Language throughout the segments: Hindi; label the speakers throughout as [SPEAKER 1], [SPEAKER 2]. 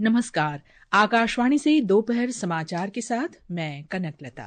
[SPEAKER 1] नमस्कार। आकाशवाणी से दोपहर समाचार के साथ मैं कनकलता।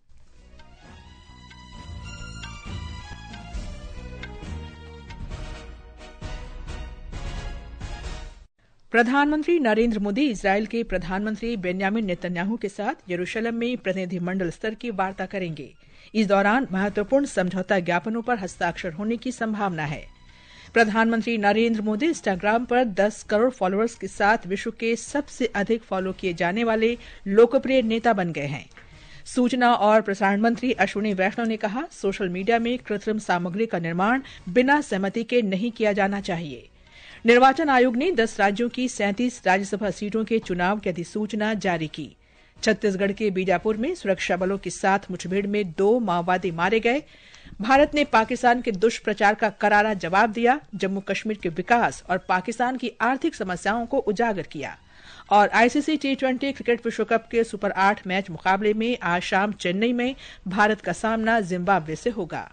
[SPEAKER 1] प्रधानमंत्री नरेंद्र मोदी इजरायल के प्रधानमंत्री बेंजामिन नेतन्याहू के साथ यरूशलेम में प्रतिनिधिमंडल स्तर की वार्ता करेंगे। इस दौरान महत्वपूर्ण समझौता ज्ञापनों पर हस्ताक्षर होने की संभावना है। प्रधानमंत्री नरेंद्र मोदी इंस्टाग्राम पर 10 करोड़ फॉलोअर्स के साथ विश्व के सबसे अधिक फॉलो किए जाने वाले लोकप्रिय नेता बन गए हैं। सूचना और प्रसारण मंत्री अश्विनी वैष्णव ने कहा, सोशल मीडिया में कृत्रिम सामग्री का निर्माण बिना सहमति के नहीं किया जाना चाहिए। निर्वाचन आयोग ने 10 राज्यों की 37 राज्यसभा सीटों के चुनाव की अधिसूचना जारी की। छत्तीसगढ़ के बीजापुर में सुरक्षा बलों के साथ मुठभेड़ में 2 माओवादी मारे गए। भारत ने पाकिस्तान के दुष्प्रचार का करारा जवाब दिया। जम्मू कश्मीर के विकास और पाकिस्तान की आर्थिक समस्याओं को उजागर किया। और आईसीसी T20 क्रिकेट विश्व कप के सुपर 8 मैच मुकाबले में आज शाम चेन्नई में भारत का सामना जिम्बाब्वे से होगा।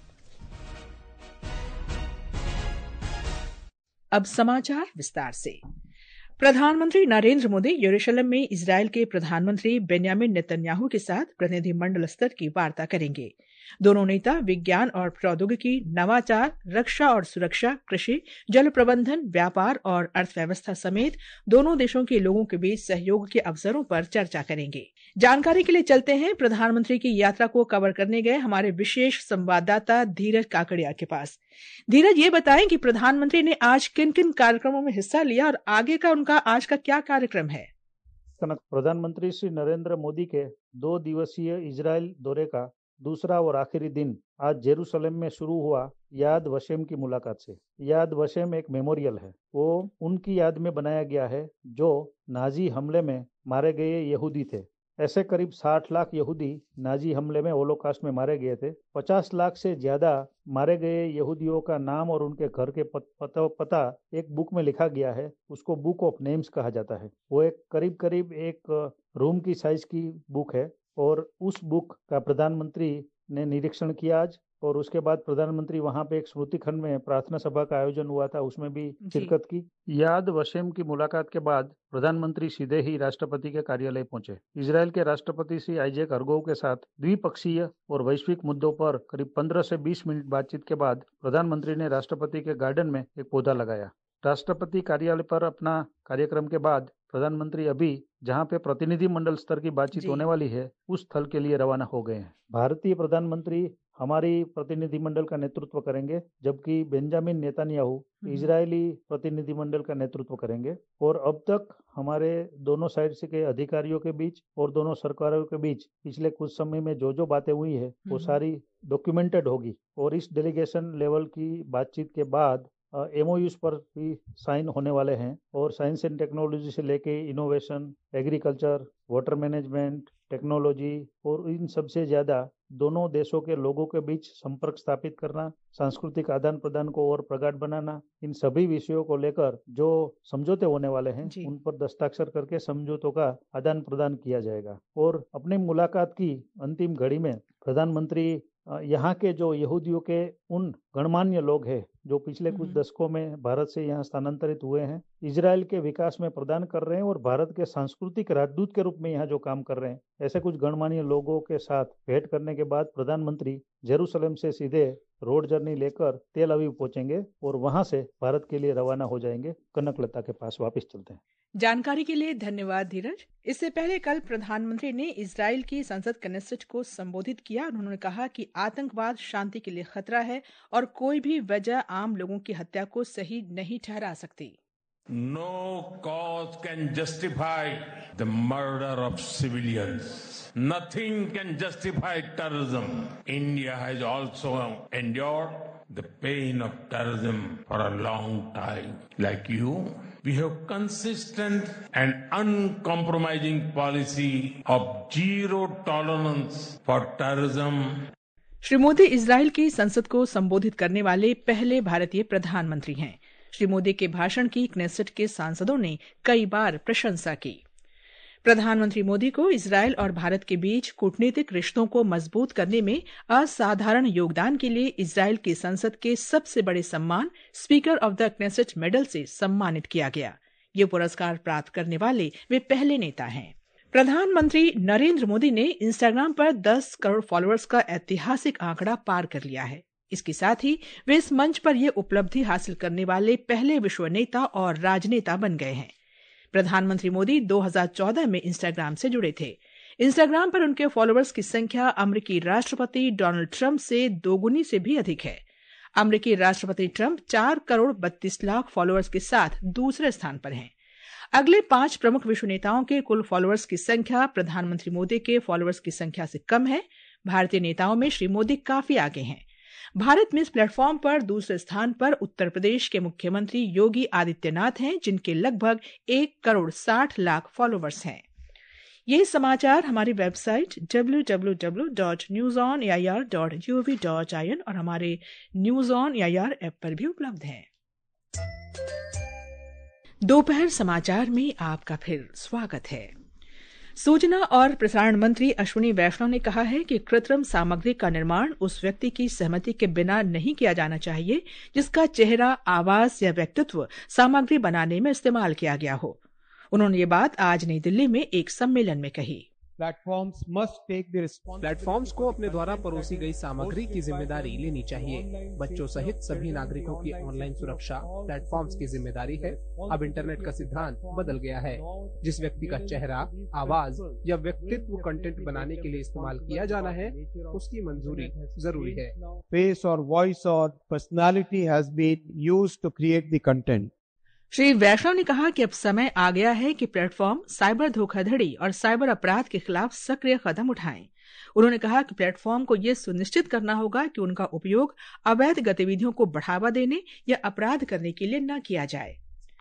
[SPEAKER 1] अब समाचार विस्तार से। प्रधानमंत्री नरेंद्र मोदी यरूशलेम में इजरायल के प्रधानमंत्री बेंजामिन नेतन्याहू के साथ प्रतिनिधिमंडल स्तर की वार्ता करेंगे। दोनों नेता विज्ञान और प्रौद्योगिकी, नवाचार, रक्षा और सुरक्षा, कृषि, जल प्रबंधन, व्यापार और अर्थव्यवस्था समेत दोनों देशों के लोगों के बीच सहयोग के अवसरों पर चर्चा करेंगे। जानकारी के लिए चलते हैं प्रधानमंत्री की यात्रा को कवर करने गए हमारे विशेष संवाददाता धीरज काकड़िया के पास। धीरज, ये बताएं कि प्रधानमंत्री ने आज किन किन कार्यक्रमों में हिस्सा लिया और आगे का उनका आज का क्या कार्यक्रम है?
[SPEAKER 2] प्रधानमंत्री श्री नरेंद्र मोदी के 2 दिवसीय इजरायल दौरे का दूसरा और आखिरी दिन आज जेरूसलम में शुरू हुआ याद वशेम की मुलाकात से। याद वशेम एक मेमोरियल है, वो उनकी याद में बनाया गया है जो नाजी हमले में मारे गए यहूदी थे। ऐसे करीब 60 लाख यहूदी नाजी हमले में होलोकॉस्ट में मारे गए थे। 50 लाख से ज्यादा मारे गए यहूदियों का नाम और उनके घर के पता एक बुक में लिखा गया है। उसको बुक ऑफ नेम्स कहा जाता है। वो एक करीब एक रूम की साइज की बुक है और उस बुक का प्रधानमंत्री ने निरीक्षण किया आज। और उसके बाद प्रधानमंत्री वहां पे एक स्मृति खंड में प्रार्थना सभा का आयोजन हुआ था, उसमें भी शिरकत की। याद वशेम की मुलाकात के बाद प्रधानमंत्री सीधे ही राष्ट्रपति के कार्यालय पहुंचे। इजरायल के राष्ट्रपति श्री आइजैक हरगोव के साथ द्विपक्षीय और वैश्विक मुद्दों पर करीब 15 से 20 मिनट बातचीत के बाद प्रधानमंत्री ने राष्ट्रपति के गार्डन में एक पौधा लगाया। राष्ट्रपति कार्यालय पर अपना कार्यक्रम के बाद प्रधानमंत्री अभी जहां पे प्रतिनिधि मंडल स्तर की बातचीत होने वाली है उस स्थल के लिए रवाना हो गए हैं। भारतीय प्रधानमंत्री हमारी प्रतिनिधिमंडल का नेतृत्व करेंगे, जबकि बेंजामिन नेतन्याहू इजरायली प्रतिनिधिमंडल का नेतृत्व करेंगे। और अब तक हमारे दोनों साइड से के अधिकारियों के बीच और दोनों सरकारों के बीच पिछले कुछ समय में जो बातें हुई है वो सारी डॉक्यूमेंटेड होगी। और इस डेलीगेशन लेवल की बातचीत के बाद MOUs पर भी साइन होने वाले हैं। और साइंस एंड टेक्नोलॉजी से लेके innovation, agriculture, water management, technology और इन सबसे ज्यादा दोनों देशों के लोगों के बीच संपर्क स्थापित करना, सांस्कृतिक आदान प्रदान को और प्रगाढ़ बनाना, इन सभी विषयों को लेकर जो समझौते होने वाले हैं उन पर दस्ताक्षर करके समझौतों का आदान प्रदान किया जाएगा। और अपनी मुलाकात की अंतिम घड़ी में प्रधानमंत्री यहाँ के जो यहूदियों के उन गणमान्य लोग हैं जो पिछले कुछ दशकों में भारत से यहाँ स्थानांतरित हुए हैं, इजरायल के विकास में प्रदान कर रहे हैं और भारत के सांस्कृतिक राजदूत के रूप में यहाँ जो काम कर रहे हैं, ऐसे कुछ गणमान्य लोगों के साथ भेंट करने के बाद प्रधानमंत्री जेरूसलम से सीधे रोड जर्नी लेकर तेल अवीव पहुंचेंगे और वहां से भारत के लिए रवाना हो जाएंगे। कनकलता के पास वापस चलते हैं।
[SPEAKER 1] जानकारी के लिए धन्यवाद धीरज। इससे पहले कल प्रधानमंत्री ने इजरायल की संसद कनेसेट को संबोधित किया। उन्होंने कहा कि आतंकवाद शांति के लिए खतरा है और कोई भी वजह आम लोगों की हत्या को सही नहीं ठहरा सकती।
[SPEAKER 3] No cause can justify the murder of civilians. Nothing can justify terrorism. India has also endured the pain of terrorism for a long time. Like you, we have consistent and uncompromising policy of zero tolerance for terrorism.
[SPEAKER 1] Shri Modi Israel की संसद को संबोधित करने वाले पहले भारतीय प्रधानमंत्री हैं। श्री मोदी के भाषण की क्नेसेट के सांसदों ने कई बार प्रशंसा की। प्रधानमंत्री मोदी को इजरायल और भारत के बीच कूटनीतिक रिश्तों को मजबूत करने में असाधारण योगदान के लिए इजरायल की संसद के सबसे बड़े सम्मान speaker of the Knesset medal से सम्मानित किया गया। ये पुरस्कार प्राप्त करने वाले वे पहले नेता हैं। प्रधानमंत्री नरेंद्र मोदी ने इंस्टाग्राम पर 10 करोड़ फॉलोअर्स का ऐतिहासिक आंकड़ा पार कर लिया है। इसके साथ ही वे इस मंच पर यह उपलब्धि हासिल करने वाले पहले विश्व नेता और राजनेता बन गए हैं। प्रधानमंत्री मोदी 2014 में इंस्टाग्राम से जुड़े थे। इंस्टाग्राम पर उनके फॉलोअर्स की संख्या अमेरिकी राष्ट्रपति डोनाल्ड ट्रंप से दोगुनी से भी अधिक है। अमेरिकी राष्ट्रपति ट्रंप 4 करोड़ 32 लाख फॉलोअर्स के साथ दूसरे स्थान पर हैं। अगले 5 प्रमुख विश्व नेताओं के कुल फॉलोअर्स की संख्या प्रधानमंत्री मोदी के फॉलोअर्स की संख्या से कम है। भारतीय नेताओं में श्री मोदी काफी आगे हैं। भारत में इस प्लेटफॉर्म पर दूसरे स्थान पर उत्तर प्रदेश के मुख्यमंत्री योगी आदित्यनाथ हैं, जिनके लगभग 1 करोड़ 60 लाख फॉलोअर्स हैं। ये समाचार हमारी वेबसाइट www.newsonair.gov.in और हमारे न्यूज ऑन एआईआर ऐप पर भी उपलब्ध हैं। दोपहर समाचार में आपका फिर स्वागत है। सूचना और प्रसारण मंत्री अश्विनी वैष्णव ने कहा है कि कृत्रिम सामग्री का निर्माण उस व्यक्ति की सहमति के बिना नहीं किया जाना चाहिए जिसका चेहरा, आवाज या व्यक्तित्व सामग्री बनाने में इस्तेमाल किया गया हो। उन्होंने ये बात आज नई दिल्ली में एक सम्मेलन में कही।
[SPEAKER 4] प्लेटफॉर्म्स को अपने द्वारा परोसी गई सामग्री की जिम्मेदारी लेनी चाहिए। बच्चों सहित सभी नागरिकों की ऑनलाइन सुरक्षा प्लेटफॉर्म्स की जिम्मेदारी है। अब इंटरनेट का सिद्धांत बदल गया है। जिस व्यक्ति का चेहरा, आवाज या व्यक्तित्व कंटेंट बनाने के लिए इस्तेमाल किया जाना है, उसकी मंजूरी जरूरी है।
[SPEAKER 5] Face or voice or personality has been used to create the content.
[SPEAKER 1] Shri वैष्णव ने कहा कि अब समय आ गया है कि प्लेटफॉर्म साइबर धोखाधड़ी और साइबर अपराध के खिलाफ सक्रिय कदम उठाएं। उन्होंने कहा कि प्लेटफॉर्म को यह सुनिश्चित करना होगा कि उनका उपयोग अवैध गतिविधियों को बढ़ावा देने या अपराध करने के लिए न किया जाए।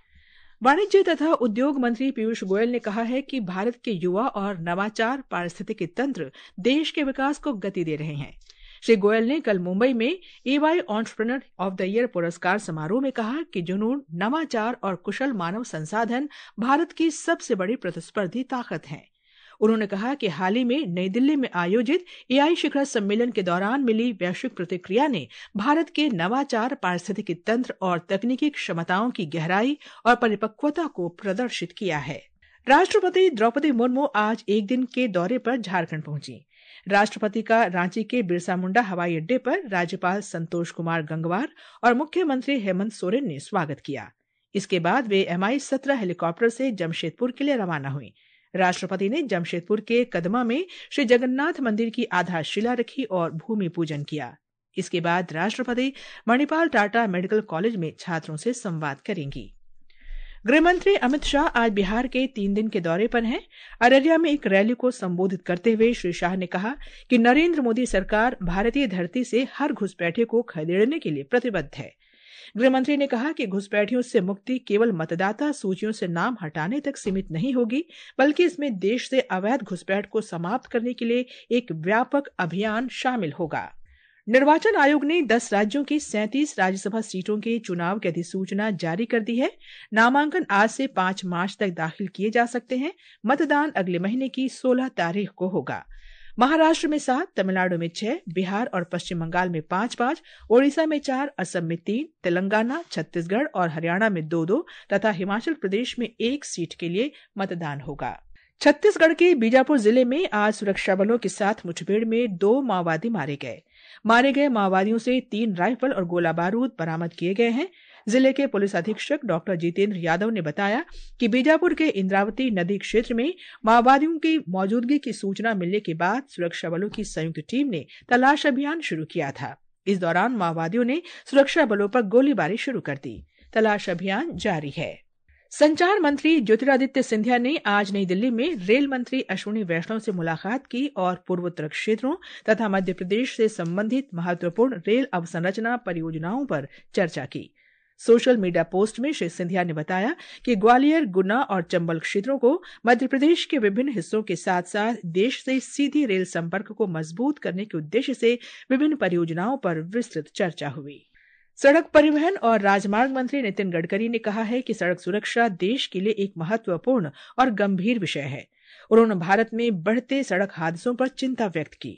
[SPEAKER 1] वाणिज्य तथा उद्योग मंत्री पीयूष गोयल ने कहा है कि भारत के युवा और नवाचार पारिस्थितिकी तंत्र देश के विकास को गति दे रहे हैं। श्री गोयल ने कल मुंबई में EY entrepreneur of the year पुरस्कार समारोह में कहा कि जुनून, नवाचार और कुशल मानव संसाधन भारत की सबसे बड़ी प्रतिस्पर्धी ताकत हैं। उन्होंने कहा कि हाल ही में नई दिल्ली में आयोजित AI शिखर सम्मेलन के दौरान मिली वैश्विक प्रतिक्रिया ने भारत के नवाचार, पारिस्थितिकी तंत्र और तकनीकी क्षमताओं की गहराई और परिपक्वता को प्रदर्शित किया है। राष्ट्रपति द्रौपदी मुर्मू आज एक दिन के दौरे पर झारखंड पहुंची। राष्ट्रपति का रांची के बिरसा मुंडा हवाई अड्डे पर राज्यपाल संतोष कुमार गंगवार और मुख्यमंत्री हेमंत सोरेन ने स्वागत किया। इसके बाद वे MI-17 हेलीकॉप्टर से जमशेदपुर के लिए रवाना हुई। राष्ट्रपति ने जमशेदपुर के कदमा में श्री जगन्नाथ मंदिर की आधारशिला रखी और भूमि पूजन किया। इसके बाद राष्ट्रपति मणिपाल टाटा मेडिकल कॉलेज में छात्रों से संवाद करेंगी। गृहमंत्री अमित शाह आज बिहार के 3 दिन के दौरे पर हैं। अररिया में एक रैली को संबोधित करते हुए श्री शाह ने कहा कि नरेंद्र मोदी सरकार भारतीय धरती से हर घुसपैठे को खदेड़ने के लिए प्रतिबद्ध है। गृहमंत्री ने कहा कि घुसपैठियों से मुक्ति केवल मतदाता सूचियों से नाम हटाने तक सीमित नहीं होगी, बल्कि इसमें देश से अवैध घुसपैठ को समाप्त करने के लिए एक व्यापक अभियान शामिल होगा। निर्वाचन आयोग ने 10 राज्यों की 37 राज्यसभा सीटों के चुनाव की अधिसूचना जारी कर दी है। नामांकन आज से 5 मार्च तक दाखिल किए जा सकते हैं। मतदान अगले महीने की 16 तारीख को होगा। महाराष्ट्र में 7, तमिलनाडु में 6, बिहार और पश्चिम बंगाल में 5-5, ओडिशा में 4, असम में 3, तेलंगाना, छत्तीसगढ़ और हरियाणा में 2-2 तथा हिमाचल प्रदेश में 1 सीट के लिए मतदान होगा। छत्तीसगढ़ के बीजापुर जिले में आज सुरक्षा बलों के साथ मुठभेड़ में 2 माओवादी मारे गए। मारे गए माओवादियों से 3 राइफल और गोला बारूद बरामद किए गए हैं। जिले के पुलिस अधीक्षक डॉक्टर जितेंद्र यादव ने बताया कि बीजापुर के इंद्रावती नदी क्षेत्र में माओवादियों की मौजूदगी की सूचना मिलने के बाद सुरक्षा बलों की संयुक्त टीम ने तलाश अभियान शुरू किया था। इस दौरान माओवादियों ने सुरक्षा बलों पर गोलीबारी शुरू कर दी। तलाश अभियान जारी है। संचार मंत्री ज्योतिरादित्य सिंधिया ने आज नई दिल्ली में रेल मंत्री अश्विनी वैष्णव से मुलाकात की और पूर्वोत्तर क्षेत्रों तथा मध्य प्रदेश से संबंधित महत्वपूर्ण रेल अवसंरचना परियोजनाओं पर चर्चा की। सोशल मीडिया पोस्ट में श्री सिंधिया ने बताया कि ग्वालियर, गुना और चंबल क्षेत्रों को मध्य प्रदेश के विभिन्न हिस्सों के साथ साथ देश से सीधी रेल संपर्क को मजबूत करने के उद्देश्य से विभिन्न परियोजनाओं पर विस्तृत चर्चा हुई। सड़क परिवहन और राजमार्ग मंत्री नितिन गडकरी ने कहा है कि सड़क सुरक्षा देश के लिए एक महत्वपूर्ण और गंभीर विषय है। उन्होंने भारत में बढ़ते सड़क हादसों पर चिंता व्यक्त की।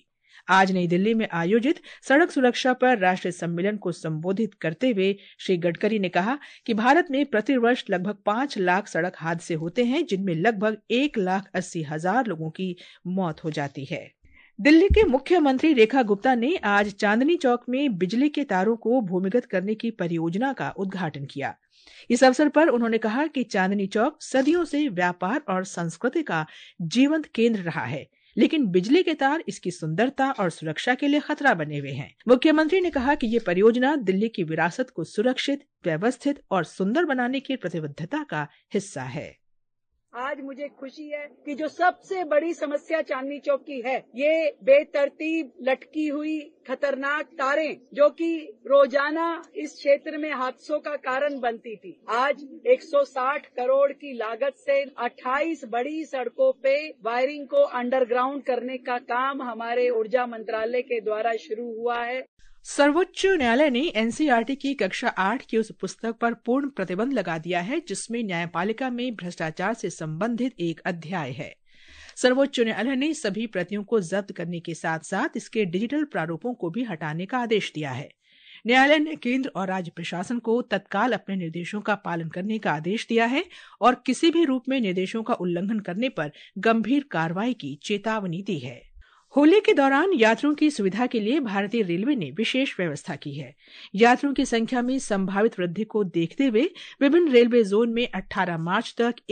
[SPEAKER 1] आज नई दिल्ली में आयोजित सड़क सुरक्षा पर राष्ट्रीय सम्मेलन को संबोधित करते हुए श्री गडकरी ने कहा कि भारत में प्रतिवर्ष लगभग 5 लाख सड़क हादसे होते हैं, जिनमें लगभग 1,80,000 लोगों की मौत हो जाती है। दिल्ली के मुख्यमंत्री रेखा गुप्ता ने आज चांदनी चौक में बिजली के तारों को भूमिगत करने की परियोजना का उद्घाटन किया। इस अवसर पर उन्होंने कहा कि चांदनी चौक सदियों से व्यापार और संस्कृति का जीवंत केंद्र रहा है, लेकिन बिजली के तार इसकी सुंदरता और सुरक्षा के लिए खतरा बने हुए हैं। मुख्यमंत्री ने कहा कि ये परियोजना दिल्ली की विरासत को सुरक्षित, व्यवस्थित और सुंदर बनाने की प्रतिबद्धता का हिस्सा है।
[SPEAKER 6] आज मुझे खुशी है कि जो सबसे बड़ी समस्या चांदनी चौक की है, ये बेतरतीब लटकी हुई खतरनाक तारें जो कि रोजाना इस क्षेत्र में हादसों का कारण बनती थी, आज 160 करोड़ की लागत से 28 बड़ी सड़कों पे वायरिंग को अंडरग्राउंड करने का काम हमारे ऊर्जा मंत्रालय के द्वारा शुरू हुआ है।
[SPEAKER 1] सर्वोच्च न्यायालय ने एनसीईआरटी की कक्षा 8 की उस पुस्तक पर पूर्ण प्रतिबंध लगा दिया है जिसमें न्यायपालिका में भ्रष्टाचार से संबंधित एक अध्याय है। सर्वोच्च न्यायालय ने सभी प्रतियों को जब्त करने के साथ साथ इसके डिजिटल प्रारूपों को भी हटाने का आदेश दिया है। न्यायालय ने केंद्र और राज्य प्रशासन को तत्काल अपने निर्देशों का पालन करने का आदेश दिया है और किसी भी रूप में निर्देशों का उल्लंघन करने पर गंभीर कार्रवाई की चेतावनी दी है। होली के दौरान यात्रियों की सुविधा के लिए भारतीय रेलवे ने विशेष व्यवस्था की है। यात्रियों की संख्या में संभावित वृद्धि को देखते हुए विभिन्न रेलवे जोन में 18 मार्च तक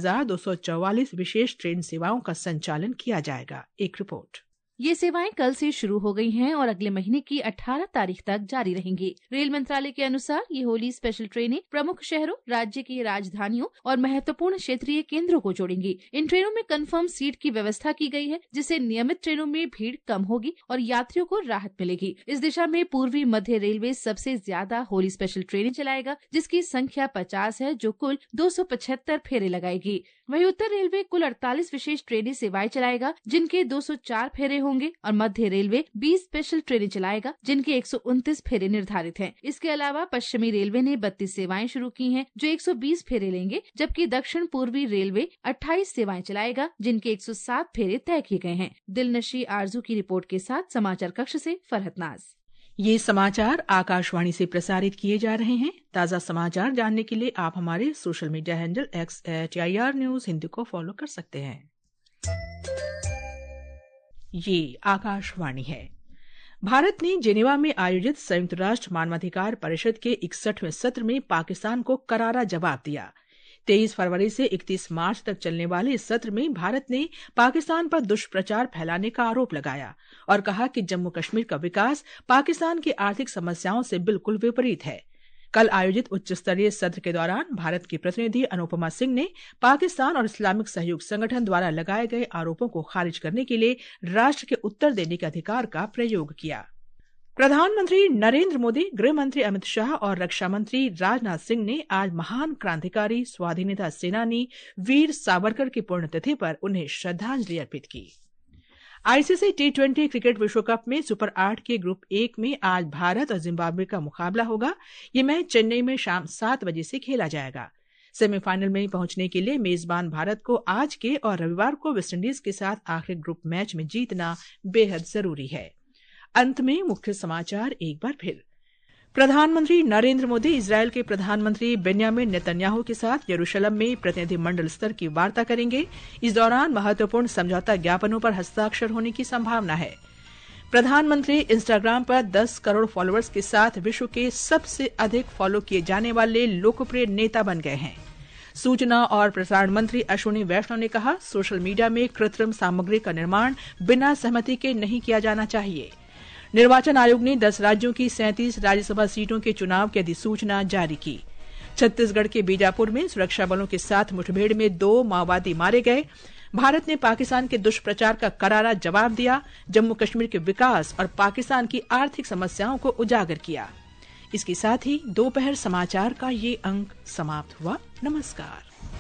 [SPEAKER 1] 1244 विशेष ट्रेन सेवाओं का संचालन किया जाएगा। एक रिपोर्ट।
[SPEAKER 7] ये सेवाएं कल से शुरू हो गई हैं और अगले महीने की 18 तारीख तक जारी रहेंगी। रेल मंत्रालय के अनुसार ये होली स्पेशल ट्रेनें प्रमुख शहरों, राज्य की राजधानियों और महत्वपूर्ण क्षेत्रीय केंद्रों को जोड़ेंगी। इन ट्रेनों में कंफर्म सीट की व्यवस्था की गई है, जिससे नियमित ट्रेनों में भीड़ कम होगी और यात्रियों को राहत मिलेगी। इस दिशा में पूर्वी मध्य रेलवे सबसे ज्यादा होली स्पेशल ट्रेनें चलाएगा, जिसकी संख्या 50 है, जो कुल 275 फेरे लगाएगी। वहीं उत्तर रेलवे कुल 48 विशेष ट्रेनें सेवाएं चलाएगा, जिनके 204 फेरे होंगे और मध्य रेलवे 20 स्पेशल ट्रेनें चलाएगा, जिनके 129 फेरे निर्धारित हैं। इसके अलावा पश्चिमी रेलवे ने 32 सेवाएं शुरू की हैं, जो 120 फेरे लेंगे, जबकि दक्षिण पूर्वी रेलवे 28 सेवाएं चलाएगा, जिनके 107 फेरे तय किए गए हैं। दिलनशी आरजू की रिपोर्ट के साथ समाचार कक्ष से फरहत नाज।
[SPEAKER 1] ये समाचार आकाशवाणी से प्रसारित किए जा रहे हैं। ताज़ा समाचार जानने के लिए आप हमारे social media handle @AIR News Hindi को फॉलो कर सकते हैं। ये आकाशवाणी है। भारत ने जेनेवा में आयोजित संयुक्त राष्ट्र मानवाधिकार परिषद के 61वें सत्र में पाकिस्तान को करारा जवाब दिया। 23 फरवरी से 31 मार्च तक चलने वाले इस सत्र में भारत ने पाकिस्तान पर दुष्प्रचार फैलाने का आरोप लगाया और कहा कि जम्मू कश्मीर का विकास पाकिस्तान की आर्थिक समस्याओं से बिल्कुल विपरीत है। कल आयोजित उच्च स्तरीय सत्र के दौरान भारत की प्रतिनिधि अनुपमा सिंह ने पाकिस्तान और इस्लामिक सहयोग संगठन द्वारा लगाए गए आरोपों को खारिज करने के लिए राष्ट्र के उत्तर देने के अधिकार का प्रयोग किया। प्रधानमंत्री नरेंद्र मोदी, गृह मंत्री अमित शाह और रक्षा मंत्री राजनाथ सिंह ने आज महान क्रांतिकारी स्वाधीनता सेनानी वीर सावरकर की पुण्यतिथि पर उन्हें श्रद्धांजलि अर्पित की। आईसीसी T20 क्रिकेट विश्व कप में सुपर 8 के ग्रुप 1 में आज भारत और जिम्बाब्वे का मुकाबला होगा। ये मैच चेन्नई में शाम 7 बजे से खेला जाएगा। सेमीफाइनल में पहुंचने के लिए मेजबान भारत को आज के और रविवार को वेस्टइंडीज के साथ आखिरी ग्रुप मैच में जीतना बेहद जरूरी है। अंत में मुख्य समाचार एक बार फिर। प्रधानमंत्री नरेंद्र मोदी इजरायल के प्रधानमंत्री बेन्यामिन नेतन्याहू के साथ यरूशलेम में प्रतिनिधिमंडल स्तर की वार्ता करेंगे। इस दौरान महत्वपूर्ण समझौता ज्ञापनों पर हस्ताक्षर होने की संभावना है। प्रधानमंत्री इंस्टाग्राम पर 10 करोड़ फॉलोअर्स के साथ विश्व के सबसे अधिक फॉलो किए जाने वाले लोकप्रिय नेता बन गए हैं। सूचना और प्रसारण मंत्री अश्विनी वैष्णव ने कहा, सोशल मीडिया में कृत्रिम सामग्री का निर्माण बिना सहमति के नहीं किया जाना चाहिए। निर्वाचन आयोग ने 10 राज्यों की 37 राज्यसभा सीटों के चुनाव की अधिसूचना जारी की। छत्तीसगढ़ के बीजापुर में सुरक्षा बलों के साथ मुठभेड़ में 2 माओवादी मारे गए। भारत ने पाकिस्तान के दुष्प्रचार का करारा जवाब दिया। जम्मू कश्मीर के विकास और पाकिस्तान की आर्थिक समस्याओं को उजागर किया। इसके साथ ही दोपहर समाचार का ये अंक समाप्त हुआ। नमस्कार।